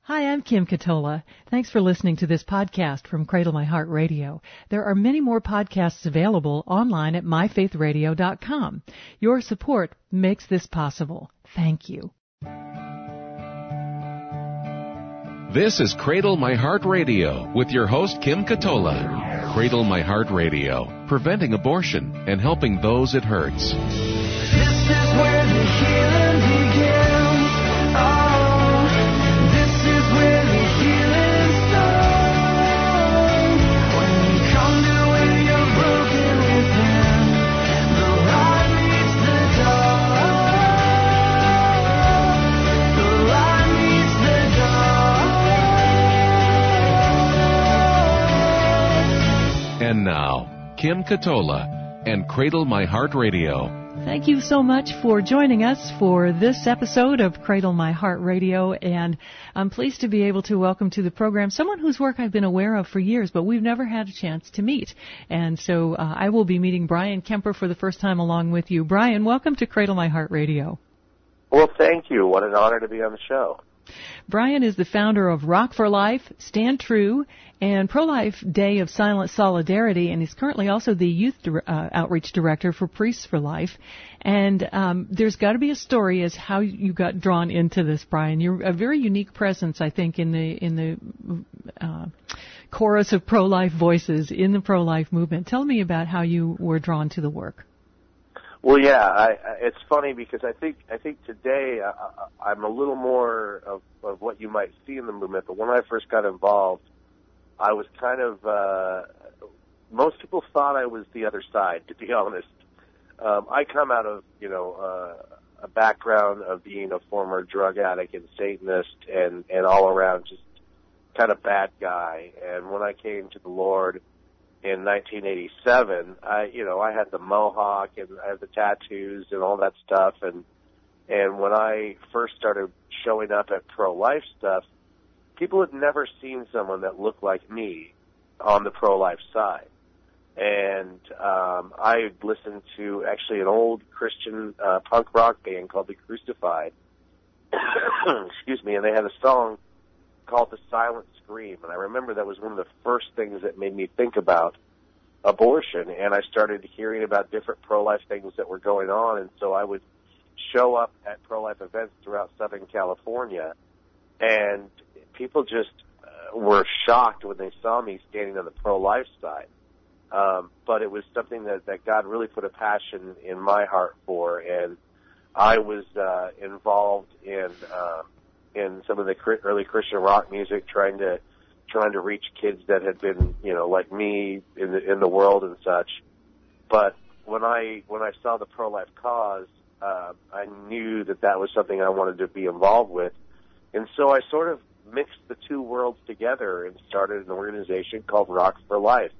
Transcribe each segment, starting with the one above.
Hi, I'm Kim Katola. Thanks for listening to this podcast from Cradle My Heart Radio. There are many more podcasts available online at myfaithradio.com. Your support makes this possible. Thank you. This is Cradle My Heart Radio with your host, Kim Katola. Cradle My Heart Radio, preventing abortion and helping those it hurts. This is where the healing begins. Oh, this is where the healing starts. When you come to where you're broken within, the light meets the dark. The light meets the dark. And now, Kim Katola and Cradle My Heart Radio. Thank you so much for joining us for this episode of Cradle My Heart Radio, and I'm pleased to be able to welcome to the program someone whose work I've been aware of for years, but we've never had a chance to meet. And so I will be meeting Brian Kemper for the first time along with you. Brian, welcome to Cradle My Heart Radio. Well, thank you. What an honor to be on the show. Brian is the founder of Rock for Life, Stand True, and Pro-Life Day of Silent Solidarity, and he's currently also the Youth Outreach Director for Priests for Life. And there's got to be a story as how you got drawn into this, Brian. You're a very unique presence, I think, in the chorus of pro-life voices in the pro-life movement. Tell me about how you were drawn to the work. Well, yeah, it's funny because I think today I'm a little more of what you might see in the movement. But when I first got involved, I was kind of most people thought I was the other side, to be honest. I come out of a background of being a former drug addict and Satanist and all around just kind of bad guy. And when I came to the Lord in 1987, I had the mohawk and I had the tattoos and all that stuff, and when I first started showing up at pro-life stuff, people had never seen someone that looked like me on the pro-life side. And I listened to actually an old Christian punk rock band called The Crucified. Excuse me, and they had a song called The Silent Scream, and I remember that was one of the first things that made me think about abortion, and I started hearing about different pro-life things that were going on, and so I would show up at pro-life events throughout Southern California, and people just were shocked when they saw me standing on the pro-life side. But it was something that God really put a passion in my heart for, and I was involved in some of the early Christian rock music, trying to reach kids that had been, like me in the world and such. But when I saw the pro-life cause, I knew that was something I wanted to be involved with. And so I sort of mixed the two worlds together and started an organization called Rock for Life.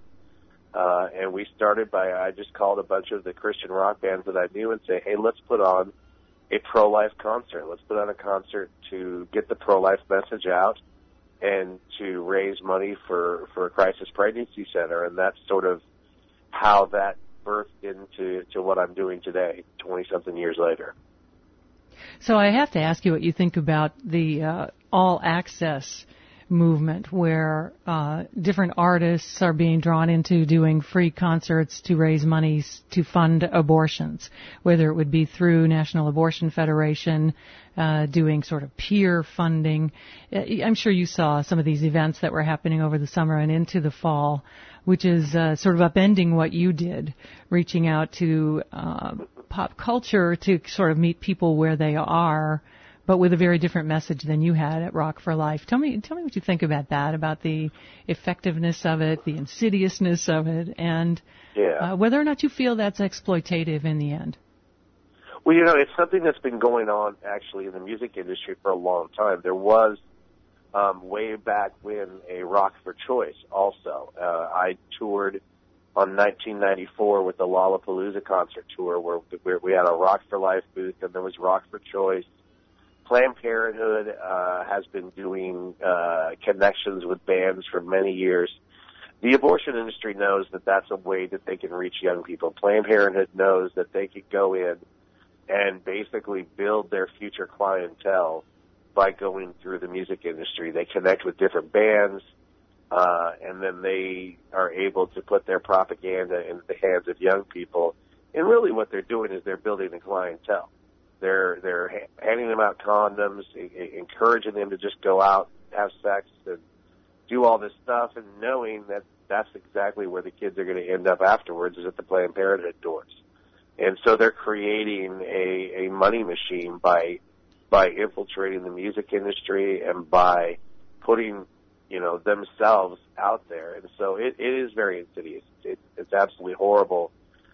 And we started I just called a bunch of the Christian rock bands that I knew and say, hey, let's put on a pro-life concert. Let's put on a concert to get the pro-life message out and to raise money for a crisis pregnancy center. And that's sort of how that birthed into what I'm doing today, 20-something years later. So I have to ask you what you think about the all-access movement, where different artists are being drawn into doing free concerts to raise money to fund abortions, whether it would be through National Abortion Federation, doing sort of peer funding. I'm sure you saw some of these events that were happening over the summer and into the fall, which is sort of upending what you did, reaching out to pop culture to sort of meet people where they are, but with a very different message than you had at Rock for Life. Tell me what you think about that, about the effectiveness of it, the insidiousness of it, and whether or not you feel that's exploitative in the end. Well, it's something that's been going on, actually, in the music industry for a long time. There was, way back when, a Rock for Choice also. I toured on 1994 with the Lollapalooza concert tour, where we had a Rock for Life booth, and there was Rock for Choice. Planned Parenthood has been doing connections with bands for many years. The abortion industry knows that that's a way that they can reach young people. Planned Parenthood knows that they could go in and basically build their future clientele by going through the music industry. They connect with different bands, and then they are able to put their propaganda into the hands of young people. And really what they're doing is they're building a clientele. They're handing them out condoms, encouraging them to just go out, have sex, and do all this stuff, and knowing that that's exactly where the kids are going to end up afterwards, is at the Planned Parenthood doors. And so they're creating a money machine by infiltrating the music industry and by putting, themselves out there. And so it is very insidious. It's absolutely horrible.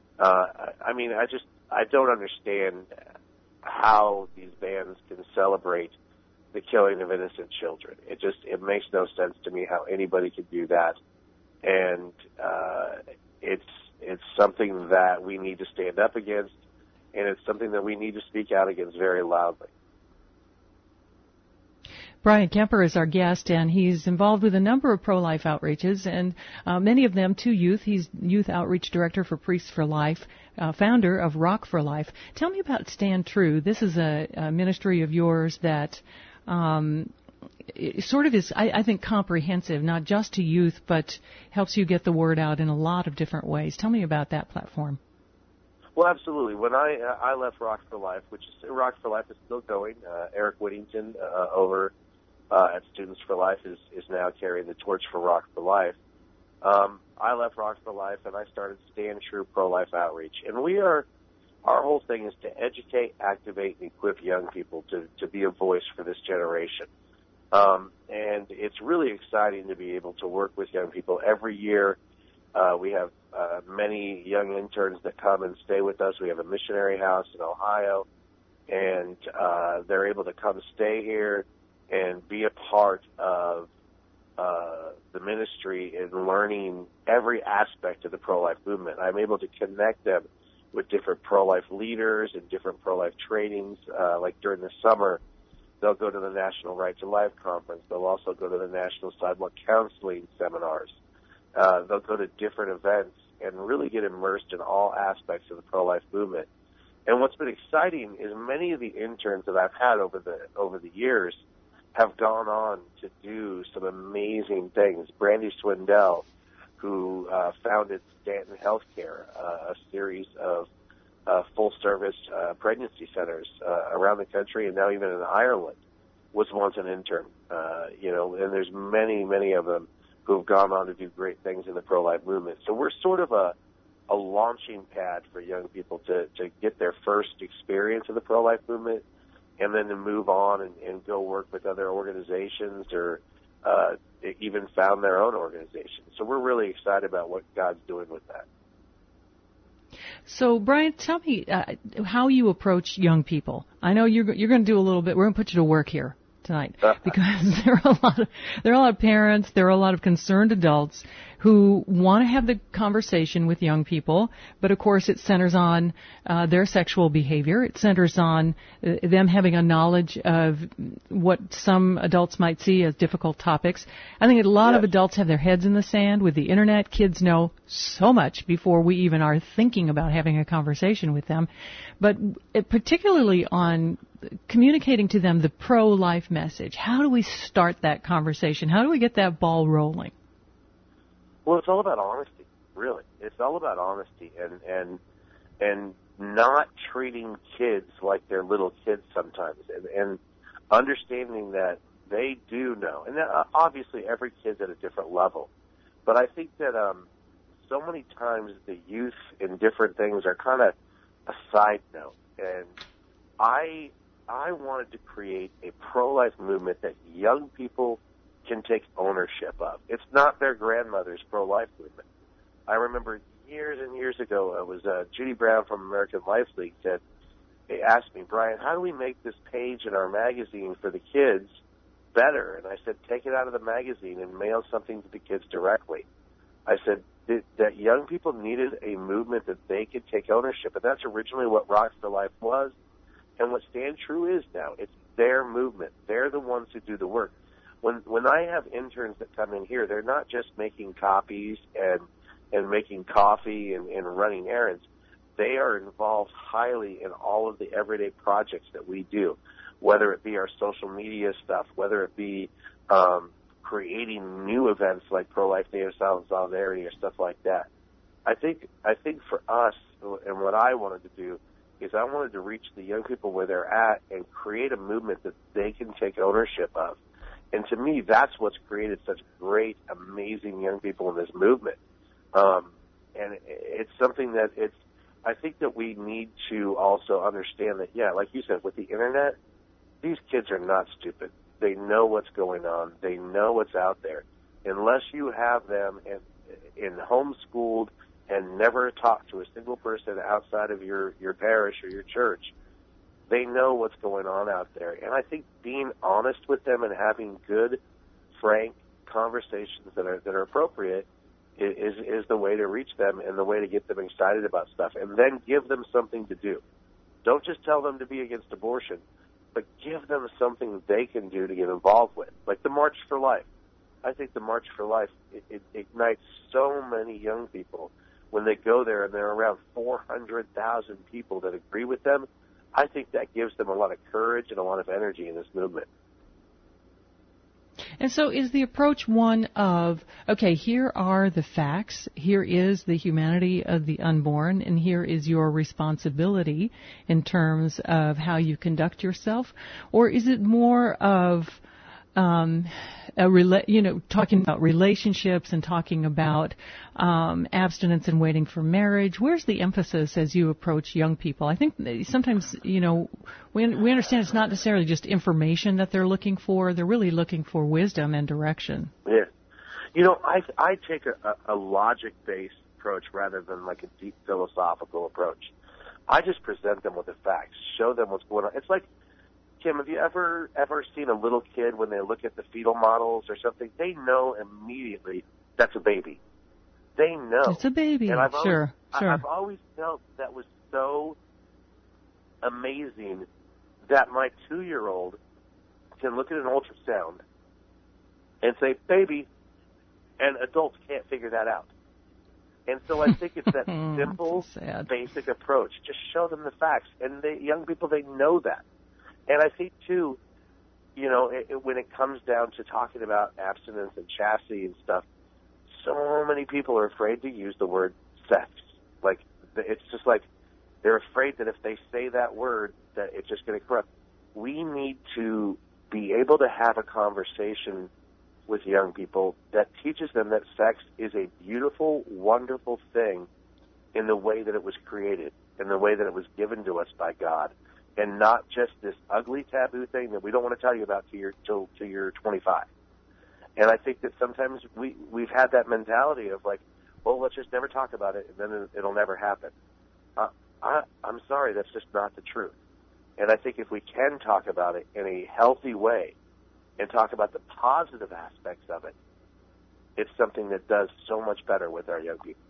I don't understand how these bands can celebrate the killing of innocent children. It makes no sense to me how anybody could do that. And it's something that we need to stand up against, and it's something that we need to speak out against very loudly. Brian Kemper is our guest, and he's involved with a number of pro-life outreaches, and many of them to youth. He's Youth Outreach Director for Priests for Life, founder of Rock for Life. Tell me about Stand True. This is a ministry of yours that it sort of is, I think, comprehensive, not just to youth, but helps you get the word out in a lot of different ways. Tell me about that platform. Well, absolutely. When I left Rock for Life, Rock for Life is still going. Eric Whittington over at Students for Life is now carrying the torch for Rock for Life. I left Rock for Life and I started Stand True Pro-Life Outreach. And our whole thing is to educate, activate, and equip young people to be a voice for this generation. And it's really exciting to be able to work with young people. Every year we have many young interns that come and stay with us. We have a missionary house in Ohio, and they're able to come stay here and be a part of the ministry in learning every aspect of the pro-life movement. I'm able to connect them with different pro-life leaders and different pro-life trainings. Like during the summer, they'll go to the National Right to Life Conference. They'll also go to the National Sidewalk Counseling Seminars. They'll go to different events and really get immersed in all aspects of the pro-life movement. And what's been exciting is many of the interns that I've had over the years have gone on to do some amazing things. Brandy Swindell, who founded Stanton Healthcare, a series of full-service pregnancy centers around the country, and now even in Ireland, was once an intern. And there's many, many of them who have gone on to do great things in the pro-life movement. So we're sort of a launching pad for young people to get their first experience of the pro-life movement, and then to move on and go work with other organizations or even found their own organization. So we're really excited about what God's doing with that. So, Brian, tell me how you approach young people. I know you're going to do a little bit. We're going to put you to work here tonight because there are a lot of parents, there are a lot of concerned adults who want to have the conversation with young people, but of course it centers on their sexual behavior. It centers on them having a knowledge of what some adults might see as difficult topics. I think a lot of adults have their heads in the sand with the internet. Kids know so much before we even are thinking about having a conversation with them. But particularly on communicating to them the pro-life message, how do we start that conversation? How do we get that ball rolling? Well, it's all about honesty, really. It's all about honesty and not treating kids like they're little kids sometimes, and understanding that they do know. And obviously every kid's at a different level. But I think that so many times the youth in different things are kind of a side note. And I wanted to create a pro-life movement that young people can take ownership of. It's not their grandmother's pro-life movement. I remember years and years ago, it was Judy Brown from American Life League they asked me, Brian, how do we make this page in our magazine for the kids better? And I said, take it out of the magazine and mail something to the kids directly. I said that young people needed a movement that they could take ownership, and that's originally what Rock for Life was and what Stand True is now. It's their movement. They're the ones who do the work. When I have interns that come in here, they're not just making copies and making coffee and running errands. They are involved highly in all of the everyday projects that we do. whether it be our social media stuff, whether it be creating new events like Pro-Life Day of Silent Solidarity or stuff like that. I think for us, and what I wanted to do, is I wanted to reach the young people where they're at and create a movement that they can take ownership of. And to me, that's what's created such great, amazing young people in this movement. And it's something that I think that we need to also understand that, yeah, like you said, with the Internet, these kids are not stupid. They know what's going on. They know what's out there. Unless you have them in homeschooled and never talked to a single person outside of your parish or your church, they know what's going on out there. And I think being honest with them and having good, frank conversations that are appropriate is the way to reach them and the way to get them excited about stuff. And then give them something to do. Don't just tell them to be against abortion, but give them something they can do to get involved with, like the March for Life. I think the March for Life, it ignites so many young people. When they go there and there are around 400,000 people that agree with them, I think that gives them a lot of courage and a lot of energy in this movement. And so is the approach one of, okay, here are the facts, here is the humanity of the unborn, and here is your responsibility in terms of how you conduct yourself? Or is it more of talking about relationships and talking about abstinence and waiting for marriage? Where's the emphasis as you approach young people? I think sometimes, we understand it's not necessarily just information that they're looking for. They're really looking for wisdom and direction. Yeah. I take a logic-based approach rather than like a deep philosophical approach. I just present them with the facts, show them what's going on. It's like, Kim, have you ever seen a little kid when they look at the fetal models or something? They know immediately that's a baby. They know. It's a baby. And Sure. I've always felt that was so amazing that my 2-year-old can look at an ultrasound and say, baby, and adults can't figure that out. And so I think it's that simple, basic approach. Just show them the facts. And young people, they know that. And I think, too, when it comes down to talking about abstinence and chastity and stuff, so many people are afraid to use the word sex. Like, it's just like they're afraid that if they say that word, that it's just going to corrupt. We need to be able to have a conversation with young people that teaches them that sex is a beautiful, wonderful thing in the way that it was created, in the way that it was given to us by God. And not just this ugly taboo thing that we don't want to tell you about till you're 25. And I think that sometimes we've had that mentality of like, well, let's just never talk about it, and then it'll never happen. I'm sorry, that's just not the truth. And I think if we can talk about it in a healthy way and talk about the positive aspects of it, it's something that does so much better with our young people.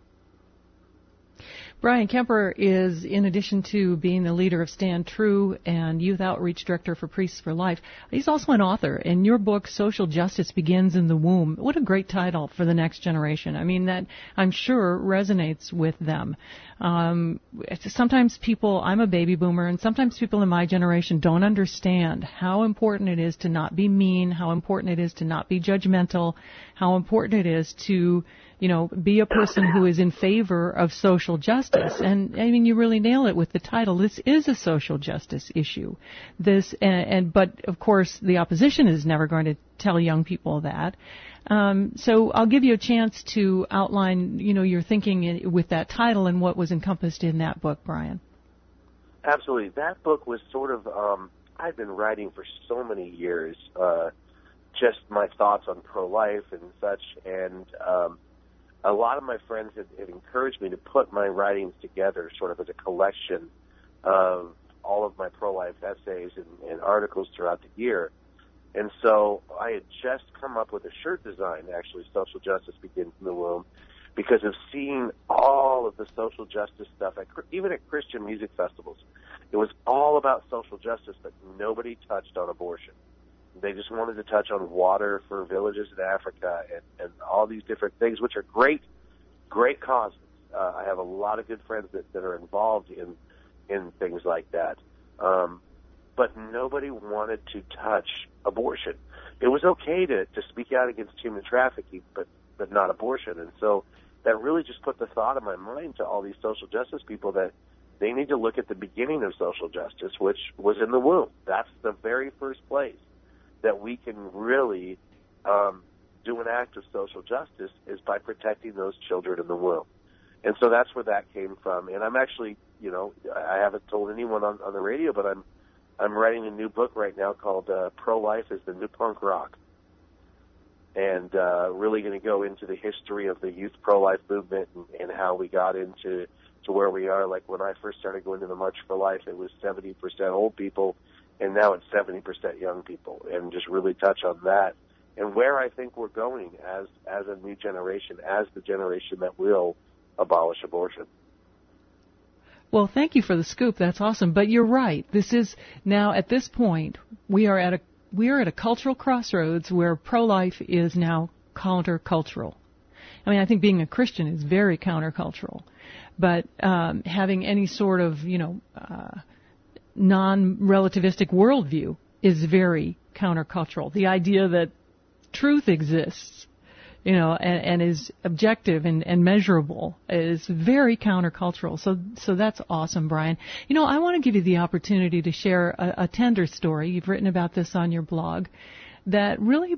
Brian Kemper is, in addition to being the leader of Stand True and Youth Outreach Director for Priests for Life, he's also an author. And your book, Social Justice Begins in the Womb, what a great title for the next generation. I mean, that I'm sure resonates with them. Sometimes people, I'm a baby boomer, and sometimes people in my generation don't understand how important it is to not be mean, how important it is to not be judgmental, how important it is to be a person who is in favor of social justice. And I mean, you really nail it with the title. This is a social justice issue. But of course, the opposition is never going to tell young people that. So I'll give you a chance to outline, your thinking with that title and what was encompassed in that book, Brian. Absolutely. That book was sort of, I've been writing for so many years, just my thoughts on pro-life and such, and a lot of my friends have encouraged me to put my writings together sort of as a collection of all of my pro-life essays and articles throughout the year. And so I had just come up with a shirt design, actually, Social Justice Begins in the Womb, because of seeing all of the social justice stuff, even at Christian music festivals. It was all about social justice, but nobody touched on abortion. They just wanted to touch on water for villages in Africa and all these different things, which are great causes. I have a lot of good friends that are involved in things like that. but nobody wanted to touch abortion. It was okay to speak out against human trafficking, but not abortion. And so that really just put the thought in my mind to all these social justice people that they need to look at the beginning of social justice, which was in the womb. That's the very first place that we can really do an act of social justice, is by protecting those children in the womb. And so that's where that came from. And I'm actually, I haven't told anyone on the radio, but I'm writing a new book right now called Pro-Life is the New Punk Rock. And really going to go into the history of the youth pro-life movement and how we got into where we are. Like when I first started going to the March for Life, it was 70% old people, and now it's 70% young people, and just really touch on that and where I think we're going as a new generation, as the generation that will abolish abortion. Well, thank you for the scoop. That's awesome. But you're right. This is now, at this point, we are at a cultural crossroads where pro-life is now countercultural. I mean, I think being a Christian is very countercultural, but having any sort of, non-relativistic worldview is very countercultural. The idea that truth exists, and is objective and measurable is very countercultural. So that's awesome, Brian. I want to give you the opportunity to share a tender story. You've written about this on your blog that really,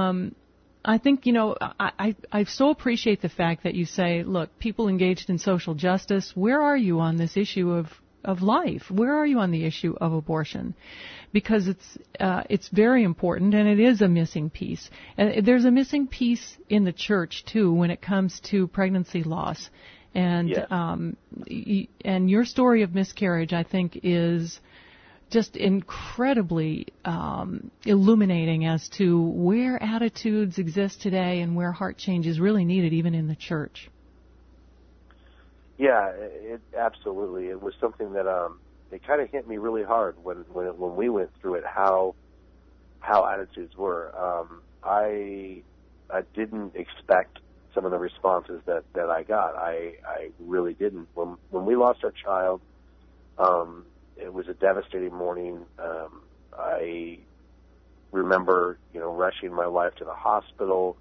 I think, I so appreciate the fact that you say, look, people engaged in social justice, where are you on this issue of life? Where are you on the issue of abortion? Because it's very important, and it is a missing piece. And there's a missing piece in the church too when it comes to pregnancy loss, and yes. And your story of miscarriage, I think, is just incredibly illuminating as to where attitudes exist today and where heart change is really needed, even in the church. Yeah, absolutely. It was something that it kind of hit me really hard when we went through it. How attitudes were. I didn't expect some of the responses that I got. I really didn't. When we lost our child, it was a devastating morning. I remember, rushing my wife to the hospital.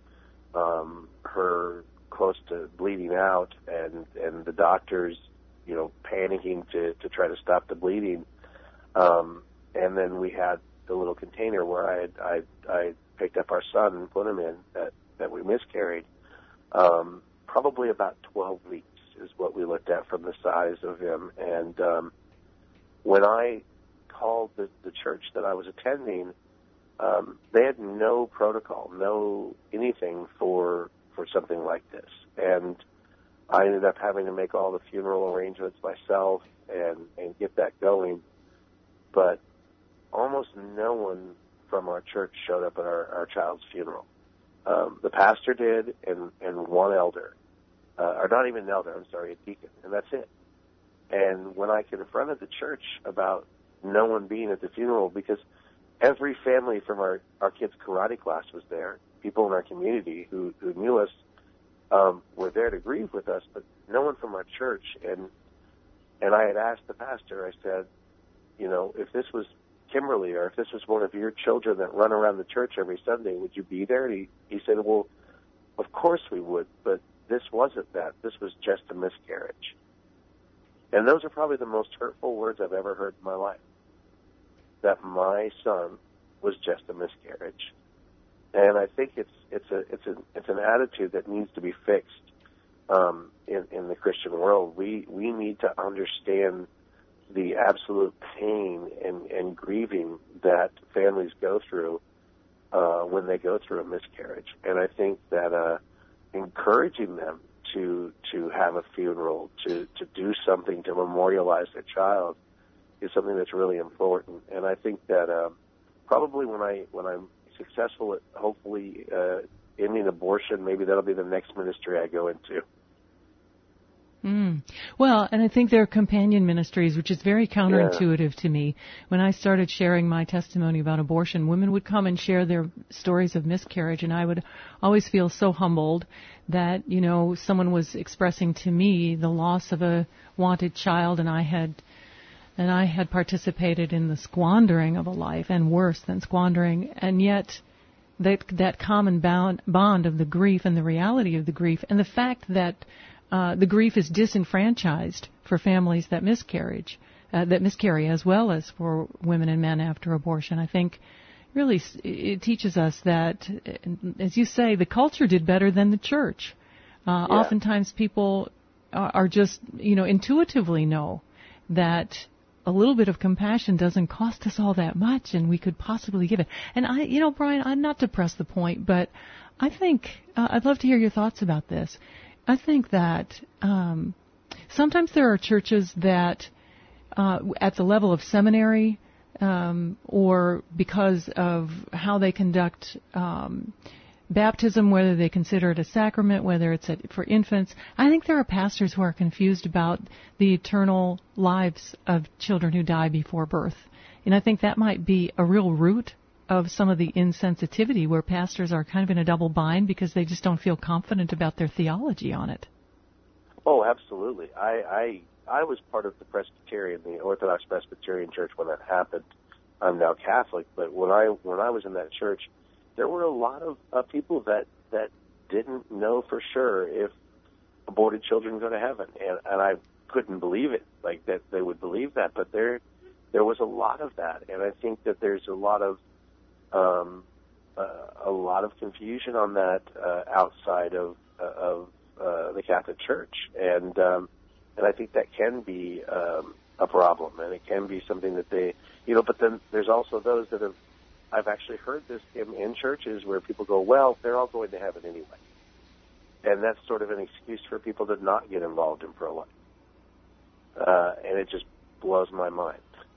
Her close to bleeding out, and the doctors, panicking to try to stop the bleeding. And then we had the little container where I picked up our son and put him in that we miscarried. Probably about 12 weeks is what we looked at from the size of him. And when I called the church that I was attending, they had no protocol, no anything for something like this. And I ended up having to make all the funeral arrangements myself and get that going. But almost no one from our church showed up at our child's funeral. The pastor did, and one elder. Or not even an elder, I'm sorry, a deacon, and that's it. And when I confronted the church about no one being at the funeral, because every family from our kids' karate class was there, people in our community who knew us were there to grieve with us, but no one from our church. And I had asked the pastor, I said, if this was Kimberly or if this was one of your children that run around the church every Sunday, would you be there? And he said, well, of course we would, but this wasn't that. This was just a miscarriage. And those are probably the most hurtful words I've ever heard in my life, that my son was just a miscarriage. And I think it's an attitude that needs to be fixed in the Christian world. We need to understand the absolute pain and grieving that families go through when they go through a miscarriage. And I think that encouraging them to have a funeral, to do something to memorialize their child is something that's really important. And I think that probably when I'm successful at hopefully ending abortion, maybe that'll be the next ministry I go into. Well, and I think there are companion ministries, which is very counterintuitive to me. When I started sharing my testimony about abortion, women would come and share their stories of miscarriage, and I would always feel so humbled that, someone was expressing to me the loss of a wanted child, and I had and I had participated in the squandering of a life, and worse than squandering, and yet that common bond of the grief and the reality of the grief, and the fact that the grief is disenfranchised for families that miscarry, as well as for women and men after abortion. I think really it teaches us that, as you say, the culture did better than the church. Oftentimes people are just, intuitively know that a little bit of compassion doesn't cost us all that much, and we could possibly give it. And Brian, I'm not to press the point, but I think I'd love to hear your thoughts about this. I think that sometimes there are churches that, at the level of seminary, or because of how they conduct baptism, whether they consider it a sacrament, whether it's for infants, I think there are pastors who are confused about the eternal lives of children who die before birth. And I think that might be a real root of some of the insensitivity, where pastors are kind of in a double bind because they just don't feel confident about their theology on it. Oh, absolutely. I was part of the Orthodox Presbyterian Church when that happened. I'm now Catholic, but when I was in that church, there were a lot of people that didn't know for sure if aborted children go to heaven, and I couldn't believe it, like that they would believe that. But there was a lot of that, and I think that there's a lot of confusion on that outside of the Catholic Church, and I think that can be a problem, and it can be something that they, But then there's also those that have. I've actually heard this in churches where people go, well, they're all going to heaven anyway. And that's sort of an excuse for people to not get involved in pro-life. And it just blows my mind.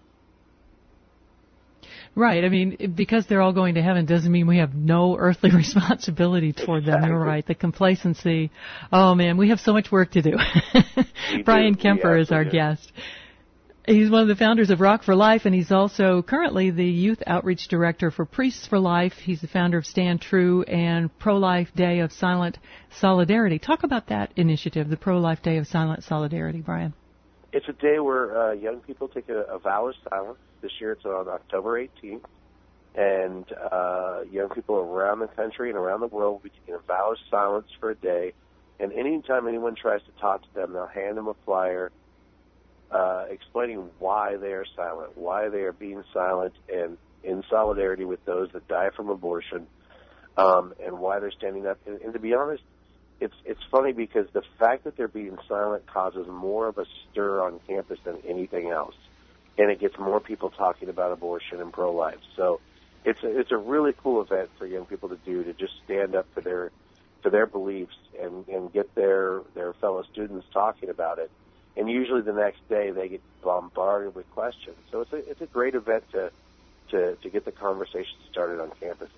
Right. I mean, because they're all going to heaven doesn't mean we have no earthly responsibility toward them. You're right. The complacency. Oh, man, we have so much work to do. Brian Kemper is our guest. He's one of the founders of Rock for Life, and he's also currently the Youth Outreach Director for Priests for Life. He's the founder of Stand True and Pro-Life Day of Silent Solidarity. Talk about that initiative, the Pro-Life Day of Silent Solidarity, Brian. It's a day where young people take a vow of silence. This year it's on October 18th, and young people around the country and around the world will be taking a vow of silence for a day. And anytime anyone tries to talk to them, they'll hand them a flyer explaining why they are silent, why they are being silent, and in solidarity with those that die from abortion, and why they're standing up. And to be honest, it's funny because the fact that they're being silent causes more of a stir on campus than anything else, and it gets more people talking about abortion and pro-life. So it's a really cool event for young people to do, to just stand up for their beliefs and get their fellow students talking about it. And usually the next day they get bombarded with questions. So it's a great event to get the conversation started on campuses.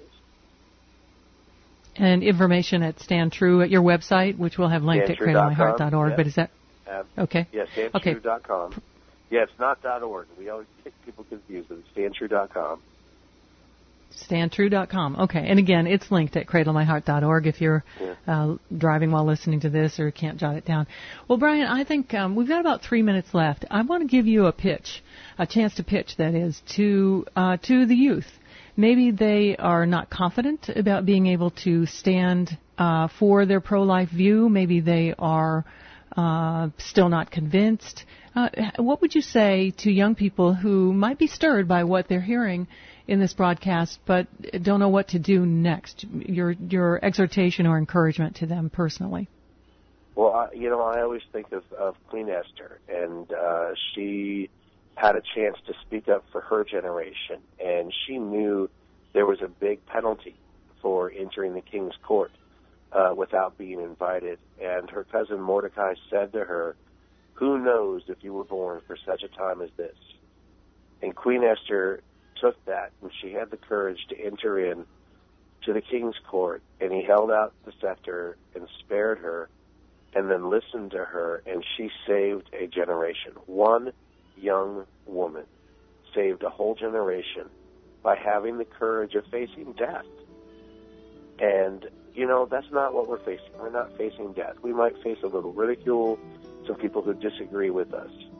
And information at Stand True at your website, which we'll have linked at cradlemyheart.org. Yes. But is that okay? Yes, standtrue.com. Okay. Yeah, it's not .org. We always get people confused, but it's standtrue.com. Standtrue.com. Okay. And again, it's linked at cradlemyheart.org if you're driving while listening to this or can't jot it down. Well, Brian, I think we've got about 3 minutes left. I want to give you a chance to pitch, that is, to the youth. Maybe they are not confident about being able to stand for their pro-life view. Maybe they are still not convinced. What would you say to young people who might be stirred by what they're hearing in this broadcast, but don't know what to do next? Your exhortation or encouragement to them personally. Well, I always think of Queen Esther, and she had a chance to speak up for her generation, and she knew there was a big penalty for entering the king's court without being invited. And her cousin Mordecai said to her, "Who knows if you were born for such a time as this?" And Queen Esther took that, and she had the courage to enter in to the king's court, and he held out the scepter and spared her, and then listened to her, and she saved a generation. One young woman saved a whole generation by having the courage of facing death. And, that's not what we're facing. We're not facing death. We might face a little ridicule, some people who disagree with us.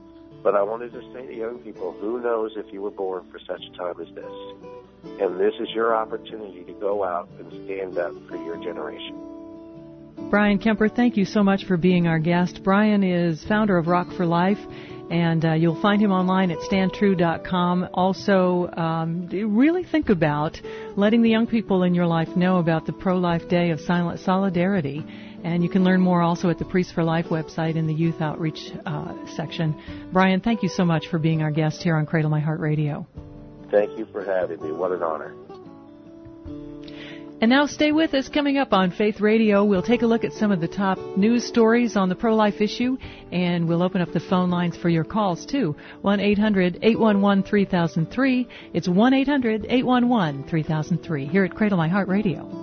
But I wanted to say to young people, who knows if you were born for such a time as this? And this is your opportunity to go out and stand up for your generation. Brian Kemper, thank you so much for being our guest. Brian is founder of Rock for Life, and you'll find him online at standtrue.com. Also, really think about letting the young people in your life know about the Pro-Life Day of Silent Solidarity. And you can learn more also at the Priest for Life website in the Youth Outreach section. Brian, thank you so much for being our guest here on Cradle My Heart Radio. Thank you for having me. What an honor. And now stay with us. Coming up on Faith Radio, we'll take a look at some of the top news stories on the pro-life issue, and we'll open up the phone lines for your calls, too. 1-800-811-3003. It's 1-800-811-3003 here at Cradle My Heart Radio.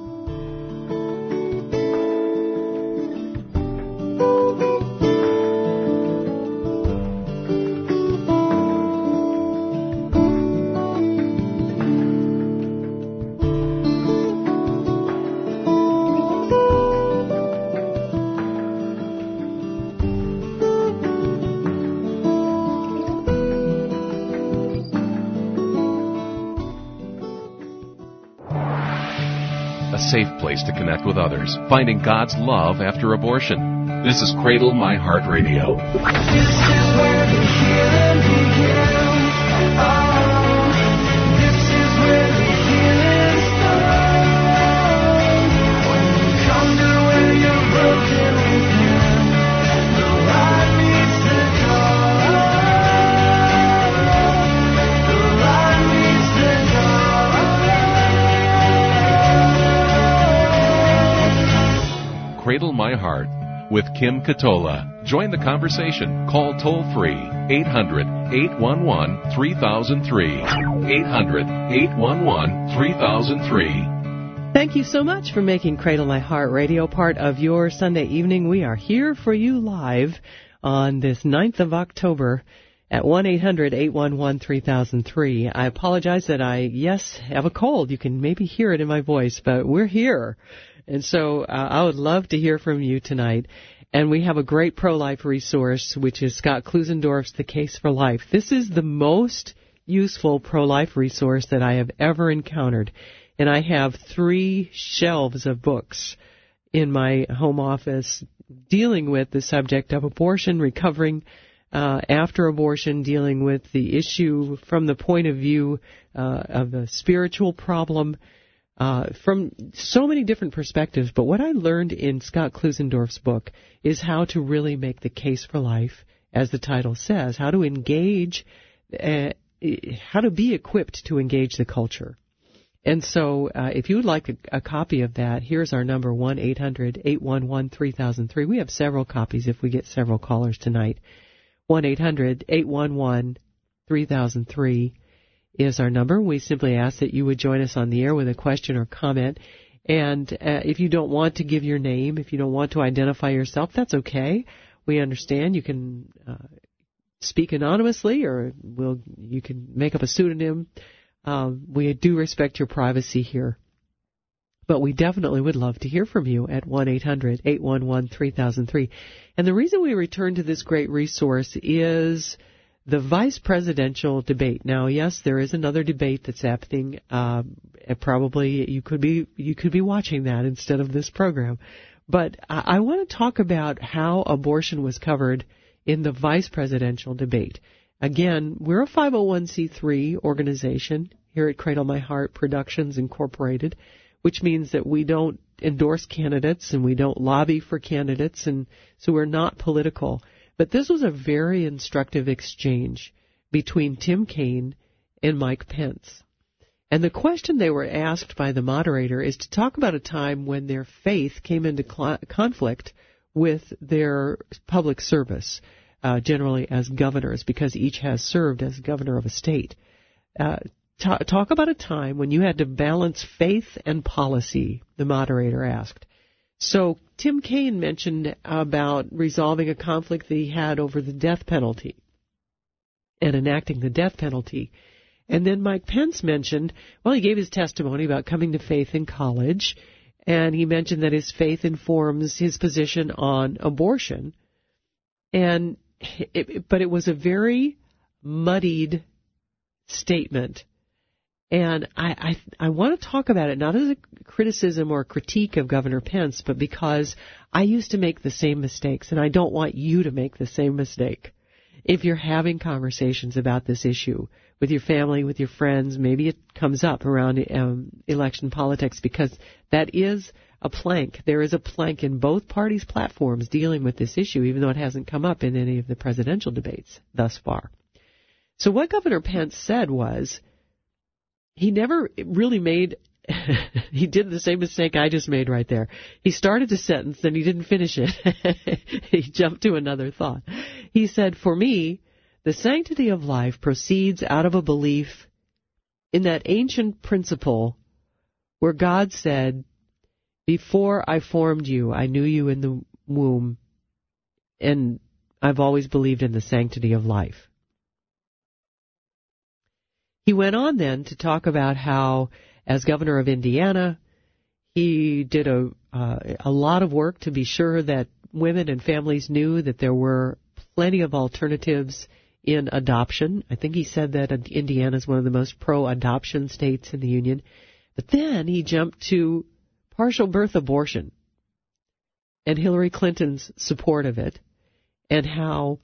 Safe place to connect with others, finding God's love after abortion. This is Cradle My Heart Radio. This is where the healing begins. Oh, this is where the healing starts. When you come to where you're broken within, the light meets the dark. The light meets the dark. Cradle My Heart with Kim Katola. Join the conversation. Call toll-free 800-811-3003. 800-811-3003. Thank you so much for making Cradle My Heart Radio part of your Sunday evening. We are here for you live on this 9th of October at 1-800-811-3003. I apologize that I have a cold. You can maybe hear it in my voice, but we're here. And so I would love to hear from you tonight. And we have a great pro-life resource, which is Scott Klusendorf's The Case for Life. This is the most useful pro-life resource that I have ever encountered. And I have 3 shelves of books in my home office dealing with the subject of abortion, recovering after abortion, dealing with the issue from the point of view of the spiritual problem, from so many different perspectives. But what I learned in Scott Klusendorf's book is how to really make the case for life, as the title says, how to engage, how to be equipped to engage the culture. And so if you would like a copy of that, here's our number, 1-800-811-3003. We have several copies if we get several callers tonight. 1-800-811-3003. is our number. We simply ask that you would join us on the air with a question or comment. And if you don't want to give your name, if you don't want to identify yourself, that's okay. We understand. You can speak anonymously, or you can make up a pseudonym. We do respect your privacy here. But we definitely would love to hear from you at 1-800-811-3003. And the reason we return to this great resource is the vice presidential debate. Now, yes, there is another debate that's happening. Probably you could be watching that instead of this program. But I want to talk about how abortion was covered in the vice presidential debate. Again, we're a 501c3 organization here at Cradle My Heart Productions Incorporated, which means that we don't endorse candidates and we don't lobby for candidates, and so we're not political. But this was a very instructive exchange between Tim Kaine and Mike Pence. And the question they were asked by the moderator is to talk about a time when their faith came into conflict with their public service, generally as governors, because each has served as governor of a state. Talk about a time when you had to balance faith and policy, the moderator asked. So Tim Kaine mentioned about resolving a conflict that he had over the death penalty and enacting the death penalty. And then Mike Pence mentioned, he gave his testimony about coming to faith in college, and he mentioned that his faith informs his position on abortion. And but it was a very muddied statement. And I want to talk about it not as a criticism or a critique of Governor Pence, but because I used to make the same mistakes, and I don't want you to make the same mistake. If you're having conversations about this issue with your family, with your friends, maybe it comes up around election politics, because that is a plank. There is a plank in both parties' platforms dealing with this issue, even though it hasn't come up in any of the presidential debates thus far. So what Governor Pence said was, he never really made, he did the same mistake I just made right there. He started a sentence, then he didn't finish it. He jumped to another thought. He said, for me, the sanctity of life proceeds out of a belief in that ancient principle where God said, before I formed you, I knew you in the womb, and I've always believed in the sanctity of life. He went on then to talk about how, as governor of Indiana, he did a lot of work to be sure that women and families knew that there were plenty of alternatives in adoption. I think he said that Indiana is one of the most pro-adoption states in the Union. But then he jumped to partial birth abortion and Hillary Clinton's support of it, and how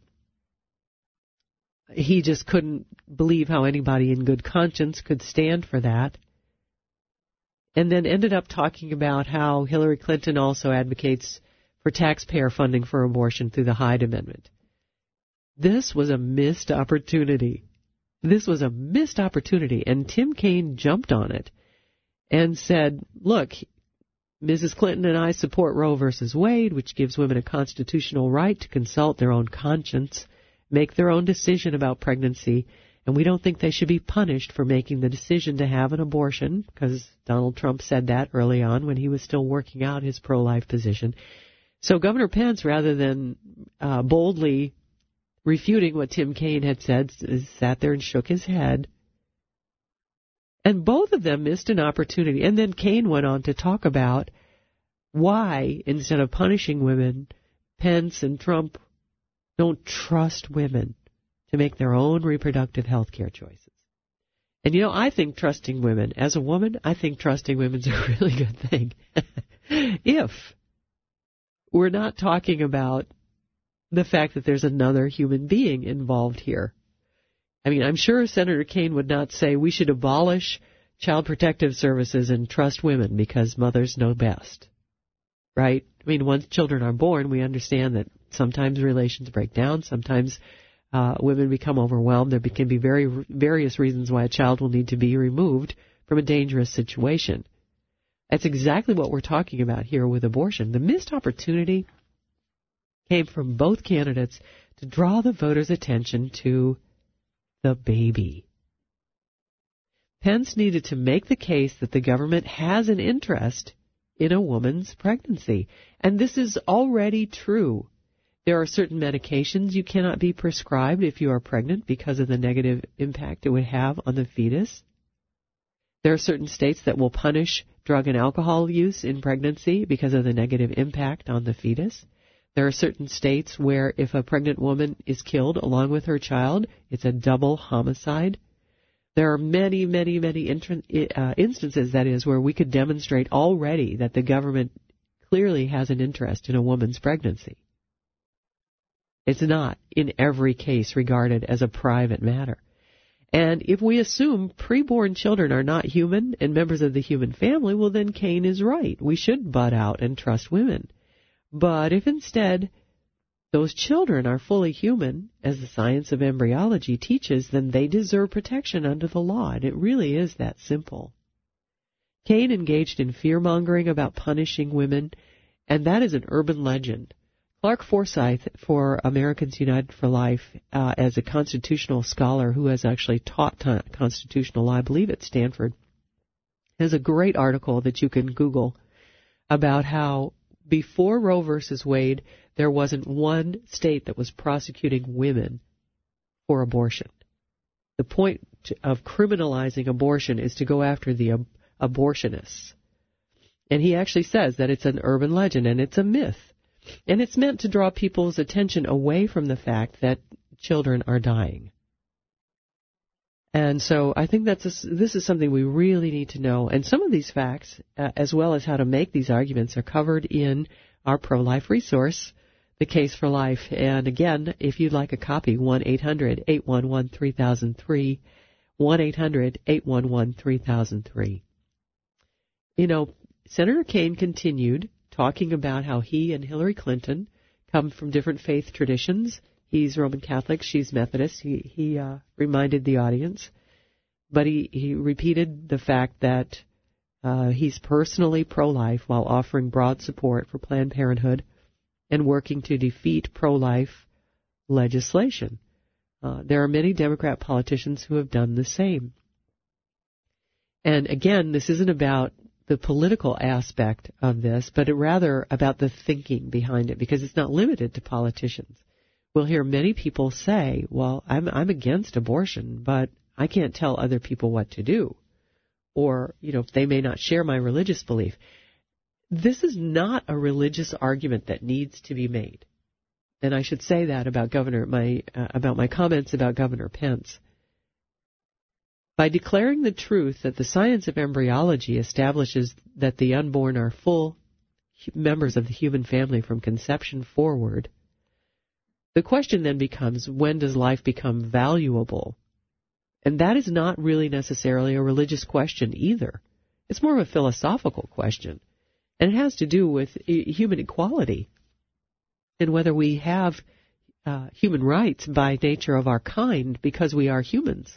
he just couldn't believe how anybody in good conscience could stand for that. And then ended up talking about how Hillary Clinton also advocates for taxpayer funding for abortion through the Hyde Amendment. This was a missed opportunity. This was a missed opportunity, and Tim Kaine jumped on it and said, look, Mrs. Clinton and I support Roe versus Wade, which gives women a constitutional right to consult their own conscience, make their own decision about pregnancy, and we don't think they should be punished for making the decision to have an abortion, because Donald Trump said that early on when he was still working out his pro-life position. So Governor Pence, rather than boldly refuting what Tim Kaine had said, sat there and shook his head. And both of them missed an opportunity. And then Kaine went on to talk about why, instead of punishing women, Pence and Trump don't trust women to make their own reproductive health care choices. And I think trusting women, as a woman, I think trusting women's a really good thing. If we're not talking about the fact that there's another human being involved here. I mean, I'm sure Senator Kaine would not say we should abolish child protective services and trust women because mothers know best, right? I mean, once children are born, we understand that sometimes relations break down, sometimes women become overwhelmed. There can be various reasons why a child will need to be removed from a dangerous situation. That's exactly what we're talking about here with abortion. The missed opportunity came from both candidates to draw the voters' attention to the baby. Pence needed to make the case that the government has an interest in a woman's pregnancy. And this is already true. There are certain medications you cannot be prescribed if you are pregnant because of the negative impact it would have on the fetus. There are certain states that will punish drug and alcohol use in pregnancy because of the negative impact on the fetus. There are certain states where if a pregnant woman is killed along with her child, it's a double homicide. There are many, many, many instances, that is, where we could demonstrate already that the government clearly has an interest in a woman's pregnancy. It's not, in every case, regarded as a private matter. And if we assume preborn children are not human and members of the human family, well, then Kaine is right. We should butt out and trust women. But if instead those children are fully human, as the science of embryology teaches, then they deserve protection under the law, and it really is that simple. Kaine engaged in fear-mongering about punishing women, and that is an urban legend. Clark Forsyth for Americans United for Life, as a constitutional scholar who has actually taught constitutional law, I believe at Stanford, has a great article that you can Google about how before Roe versus Wade, there wasn't one state that was prosecuting women for abortion. The point of criminalizing abortion is to go after the abortionists. And he actually says that it's an urban legend and it's a myth. And it's meant to draw people's attention away from the fact that children are dying. And so I think this is something we really need to know. And some of these facts, as well as how to make these arguments, are covered in our pro-life resource, The Case for Life. And again, if you'd like a copy, 1-800-811-3003, 1-800-811-3003. You know, Senator Kaine continued talking about how he and Hillary Clinton come from different faith traditions. He's Roman Catholic, she's Methodist. He reminded the audience. But he repeated the fact that he's personally pro-life while offering broad support for Planned Parenthood and working to defeat pro-life legislation. There are many Democrat politicians who have done the same. And again, this isn't about the political aspect of this, but rather about the thinking behind it, because it's not limited to politicians. We'll hear many people say, well, I'm against abortion, but I can't tell other people what to do. Or, you know, they may not share my religious belief. This is not a religious argument that needs to be made. And I should say that about about my comments about Governor Pence. By declaring the truth that the science of embryology establishes that the unborn are full members of the human family from conception forward, the question then becomes, when does life become valuable? And that is not really necessarily a religious question either. It's more of a philosophical question. And it has to do with human equality and whether we have human rights by nature of our kind because we are humans.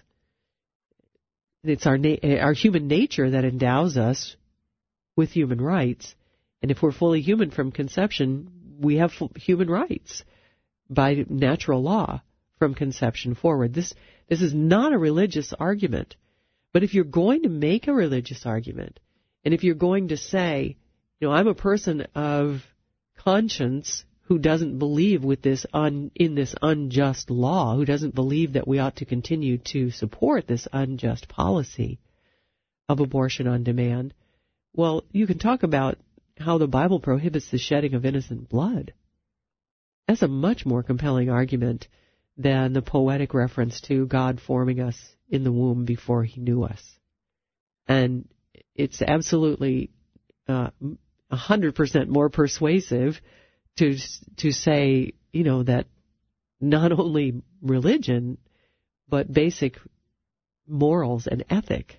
It's our human nature that endows us with human rights. And if we're fully human from conception, we have human rights by natural law from conception forward. This is not a religious argument. But if you're going to make a religious argument, and if you're going to say, you know, I'm a person of conscience who doesn't believe in this unjust law, who doesn't believe that we ought to continue to support this unjust policy of abortion on demand, well, you can talk about how the Bible prohibits the shedding of innocent blood. That's a much more compelling argument than the poetic reference to God forming us in the womb before he knew us. And it's absolutely 100% more persuasive to say, you know, that not only religion, but basic morals and ethics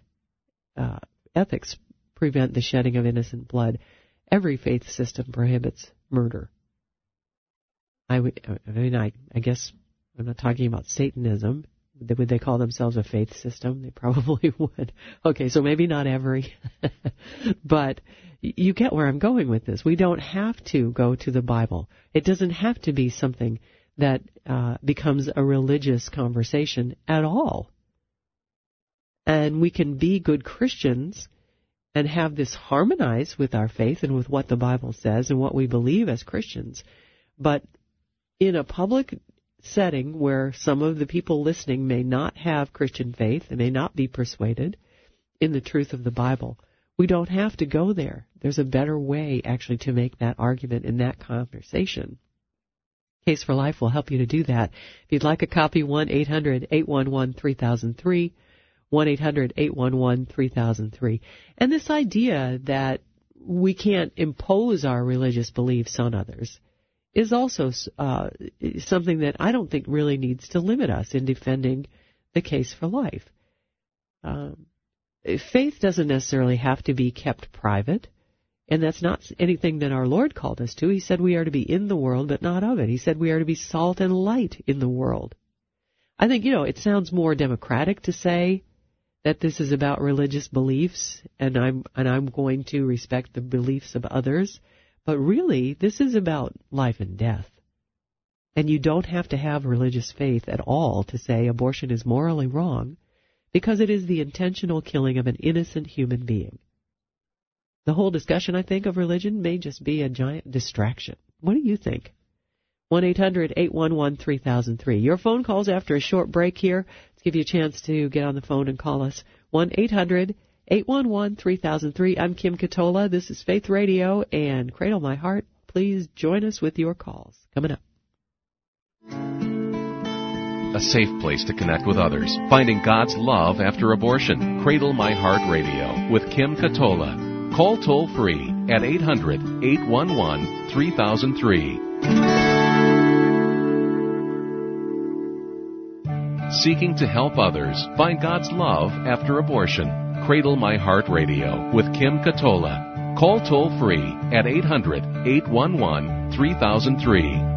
prevent the shedding of innocent blood. Every faith system prohibits murder. I guess I'm not talking about Satanism. Would they call themselves a faith system? They probably would. Okay, so maybe not every. But you get where I'm going with this. We don't have to go to the Bible. It doesn't have to be something that becomes a religious conversation at all. And we can be good Christians and have this harmonize with our faith and with what the Bible says and what we believe as Christians. But in a public setting where some of the people listening may not have Christian faith and may not be persuaded in the truth of the Bible, we don't have to go there. There's a better way, actually, to make that argument in that conversation. Case for Life will help you to do that. If you'd like a copy, 1-800-811-3003, 1-800-811-3003. And this idea that we can't impose our religious beliefs on others is also something that I don't think really needs to limit us in defending the case for life. Faith doesn't necessarily have to be kept private, and that's not anything that our Lord called us to. He said we are to be in the world, but not of it. He said we are to be salt and light in the world. I think, it sounds more democratic to say that this is about religious beliefs, and I'm going to respect the beliefs of others. But really, this is about life and death. And you don't have to have religious faith at all to say abortion is morally wrong, because it is the intentional killing of an innocent human being. The whole discussion, I think, of religion may just be a giant distraction. What do you think? 1-800-811-3003. Your phone calls after a short break here. Let's give you a chance to get on the phone and call us. 1-800-811-3003. I'm Kim Katola. This is Faith Radio and Cradle My Heart Please join us with your calls. Coming up. A safe place to connect with others. Finding God's love after abortion. Cradle My Heart Radio with Kim Katola. Call toll free at 800-811-3003. Seeking to help others find God's love after abortion. Cradle My Heart Radio with Kim Katola. Call toll free at 800-811-3003.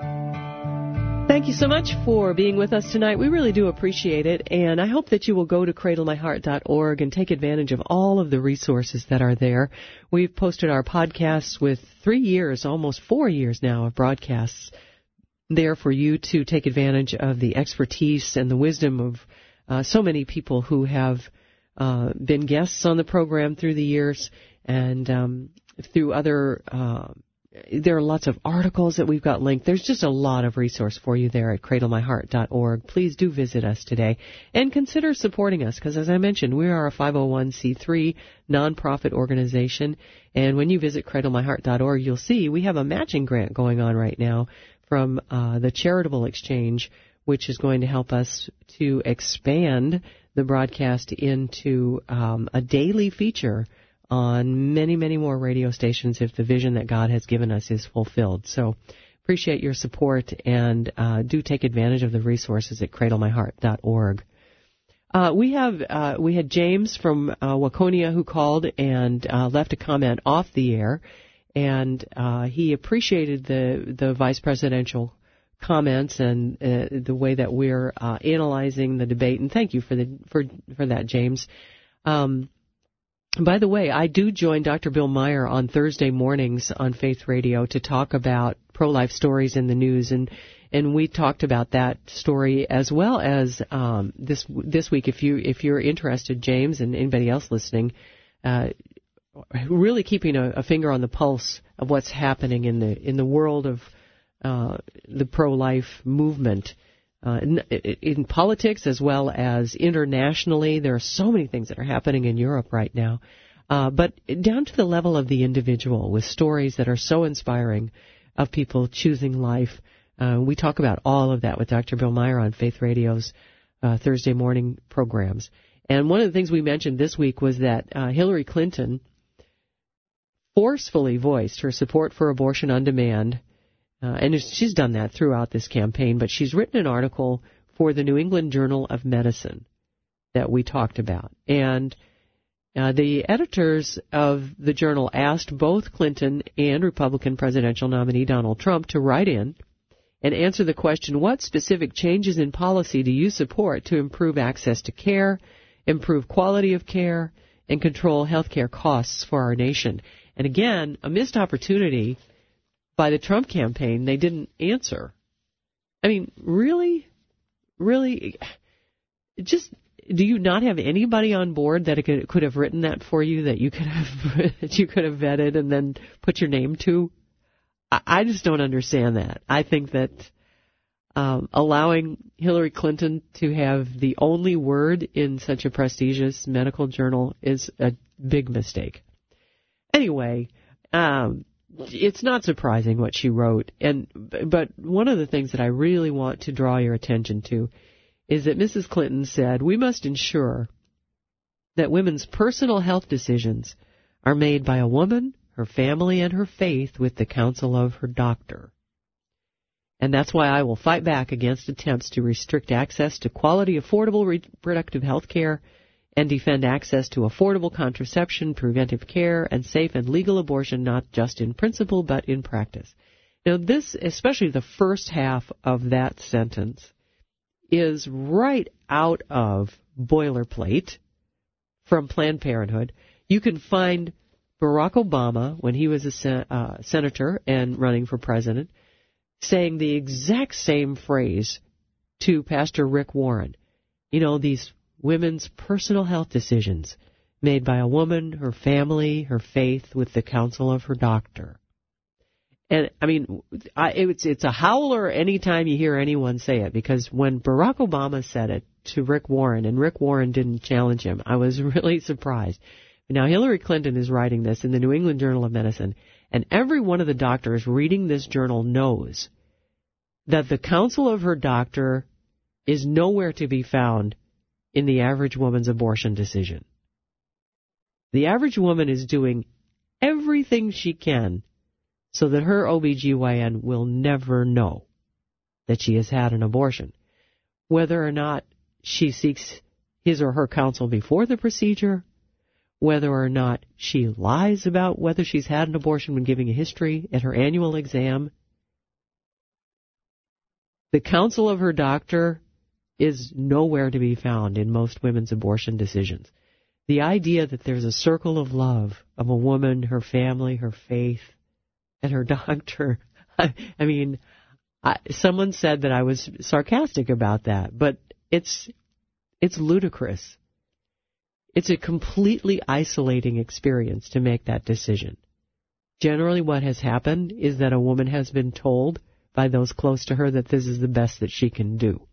Thank you so much for being with us tonight. We really do appreciate it, and I hope that you will go to cradlemyheart.org and take advantage of all of the resources that are there. We've posted our podcasts with 3 years, almost 4 years now, of broadcasts there for you to take advantage of the expertise and the wisdom of so many people who have been guests on the program through the years, and through other there are lots of articles that we've got linked. There's just a lot of resource for you there at cradlemyheart.org. Please do visit us today and consider supporting us because, as I mentioned, we are a 501c3 nonprofit organization. And when you visit cradlemyheart.org, you'll see we have a matching grant going on right now from the Charitable Exchange, which is going to help us to expand the broadcast into a daily feature on many, many more radio stations if the vision that God has given us is fulfilled. So appreciate your support and do take advantage of the resources at cradlemyheart.org. We had James from Waconia who called and left a comment off the air, and he appreciated the vice presidential comments and the way that we're analyzing the debate. And thank you for that, James. By the way, I do join Dr. Bill Meyer on Thursday mornings on Faith Radio to talk about pro-life stories in the news, and we talked about that story as well as this week. If you're interested, James, and anybody else listening, really keeping a finger on the pulse of what's happening in the world of the pro-life movement. In politics as well as internationally. There are so many things that are happening in Europe right now. But down to the level of the individual with stories that are so inspiring of people choosing life. We talk about all of that with Dr. Bill Meyer on Faith Radio's Thursday morning programs. And one of the things we mentioned this week was that Hillary Clinton forcefully voiced her support for abortion on demand. And she's done that throughout this campaign, but she's written an article for the New England Journal of Medicine that we talked about. And the editors of the journal asked both Clinton and Republican presidential nominee Donald Trump to write in and answer the question, what specific changes in policy do you support to improve access to care, improve quality of care, and control health care costs for our nation? And again, a missed opportunity by the Trump campaign. They didn't answer. I mean, really? Just, do you not have anybody on board that could have written that for you, that you could have vetted and then put your name to? I just don't understand that. I think that allowing Hillary Clinton to have the only word in such a prestigious medical journal is a big mistake. Anyway, it's not surprising what she wrote, but one of the things that I really want to draw your attention to is that Mrs. Clinton said, we must ensure that women's personal health decisions are made by a woman, her family, and her faith with the counsel of her doctor. And that's why I will fight back against attempts to restrict access to quality, affordable reproductive health care and defend access to affordable contraception, preventive care, and safe and legal abortion, not just in principle, but in practice. Now, this, especially the first half of that sentence, is right out of boilerplate from Planned Parenthood. You can find Barack Obama, when he was a senator and running for president, saying the exact same phrase to Pastor Rick Warren. You know, these women's personal health decisions made by a woman, her family, her faith, with the counsel of her doctor. And, I mean, it's a howler anytime you hear anyone say it, because when Barack Obama said it to Rick Warren, and Rick Warren didn't challenge him, I was really surprised. Now, Hillary Clinton is writing this in the New England Journal of Medicine, And every one of the doctors reading this journal knows that the counsel of her doctor is nowhere to be found in the average woman's abortion decision. The average woman is doing everything she can so that her OBGYN will never know that she has had an abortion. Whether or not she seeks his or her counsel before the procedure, whether or not she lies about whether she's had an abortion when giving a history at her annual exam, the counsel of her doctor is nowhere to be found in most women's abortion decisions. The idea that there's a circle of love of a woman, her family, her faith, and her doctor. I mean, someone said that I was sarcastic about that, but it's ludicrous. It's a completely isolating experience to make that decision. Generally what has happened is that a woman has been told by those close to her that this is the best that she can do.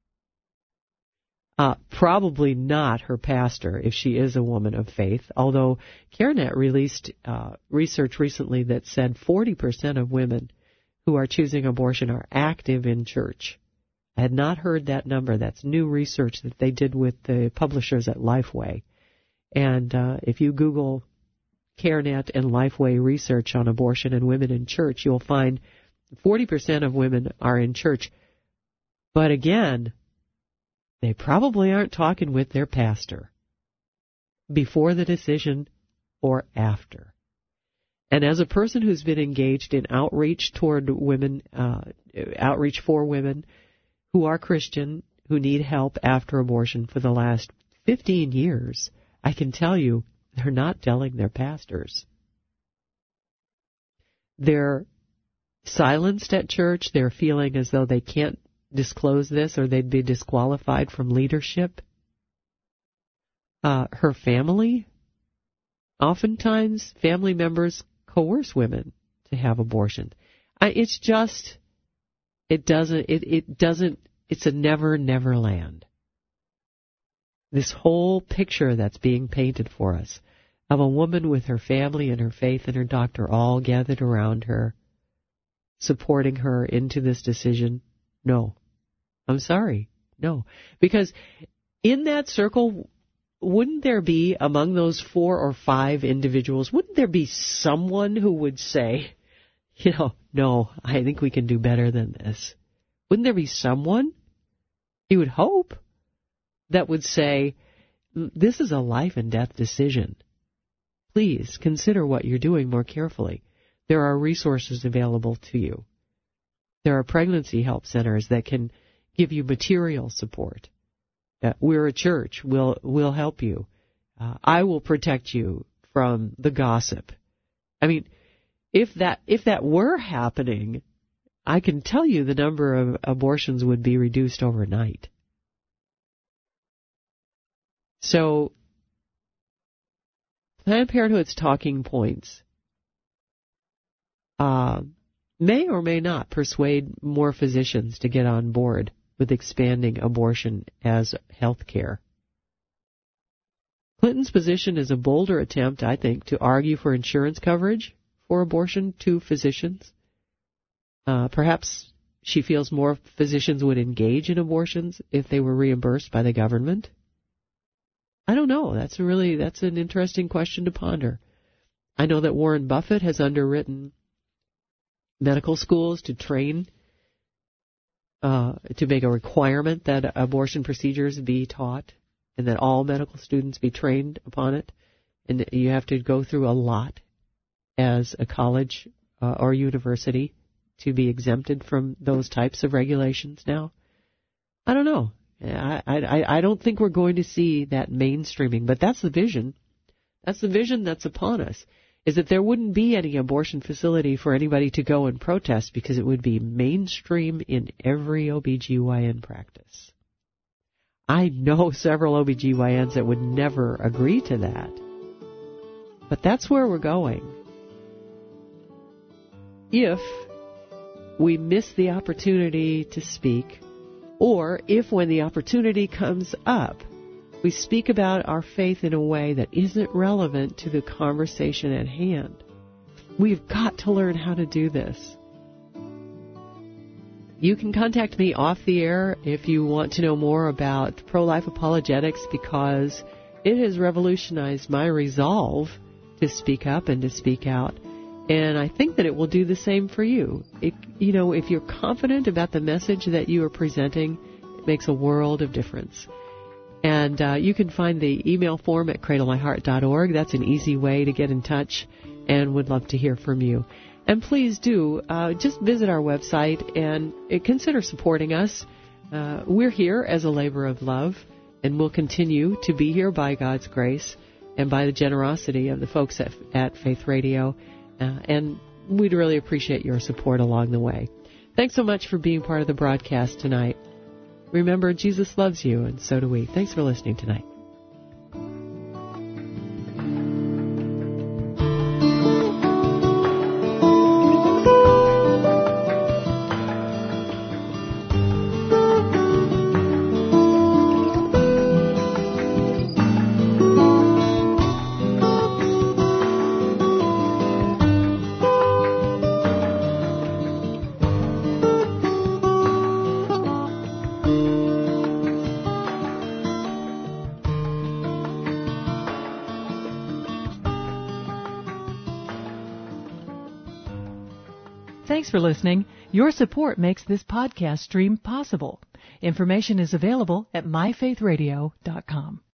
Probably not her pastor if she is a woman of faith, although CareNet released research recently that said 40% of women who are choosing abortion are active in church. I had not heard that number. That's new research that they did with the publishers at Lifeway. And if you Google CareNet and Lifeway research on abortion and women in church, you'll find 40% of women are in church. But again, they probably aren't talking with their pastor before the decision or after. And as a person who's been engaged in outreach toward women, outreach for women who are Christian, who need help after abortion for the last 15 years, I can tell you they're not telling their pastors. They're silenced at church. They're feeling as though they can't disclose this or they'd be disqualified from leadership. Her family, oftentimes family members coerce women to have abortion. It's a never land. This whole picture that's being painted for us of a woman with her family and her faith and her doctor all gathered around her, supporting her into this decision, no. I'm sorry, no. Because in that circle, wouldn't there be, among those 4 or 5 individuals, wouldn't there be someone who would say, no, I think we can do better than this? Wouldn't there be someone, you would hope, that would say, this is a life and death decision. Please consider what you're doing more carefully. There are resources available to you. There are pregnancy help centers that can give you material support. We're a church. We'll help you. I will protect you from the gossip. I mean, if that were happening, I can tell you the number of abortions would be reduced overnight. So, Planned Parenthood's talking points may or may not persuade more physicians to get on board with expanding abortion as health care. Clinton's position is a bolder attempt, I think, to argue for insurance coverage for abortion to physicians. Perhaps she feels more physicians would engage in abortions if they were reimbursed by the government. I don't know. That's an interesting question to ponder. I know that Warren Buffett has underwritten medical schools to train, to make a requirement that abortion procedures be taught and that all medical students be trained upon it. And you have to go through a lot as a college or university to be exempted from those types of regulations now. I don't know. I don't think we're going to see that mainstreaming, but that's the vision. That's the vision that's upon us, is that there wouldn't be any abortion facility for anybody to go and protest because it would be mainstream in every OBGYN practice. I know several OBGYNs that would never agree to that, but that's where we're going. If we miss the opportunity to speak, or if when the opportunity comes up, we speak about our faith in a way that isn't relevant to the conversation at hand. We've got to learn how to do this. You can contact me off the air if you want to know more about pro-life apologetics, because it has revolutionized my resolve to speak up and to speak out. And I think that it will do the same for you. If you're confident about the message that you are presenting, it makes a world of difference. And you can find the email form at cradlemyheart.org. That's an easy way to get in touch, and would love to hear from you. And please do just visit our website and consider supporting us. We're here as a labor of love, and we'll continue to be here by God's grace and by the generosity of the folks at Faith Radio. And we'd really appreciate your support along the way. Thanks so much for being part of the broadcast tonight. Remember, Jesus loves you, and so do we. Thanks for listening tonight. Thanks for listening. Your support makes this podcast stream possible. Information is available at myfaithradio.com.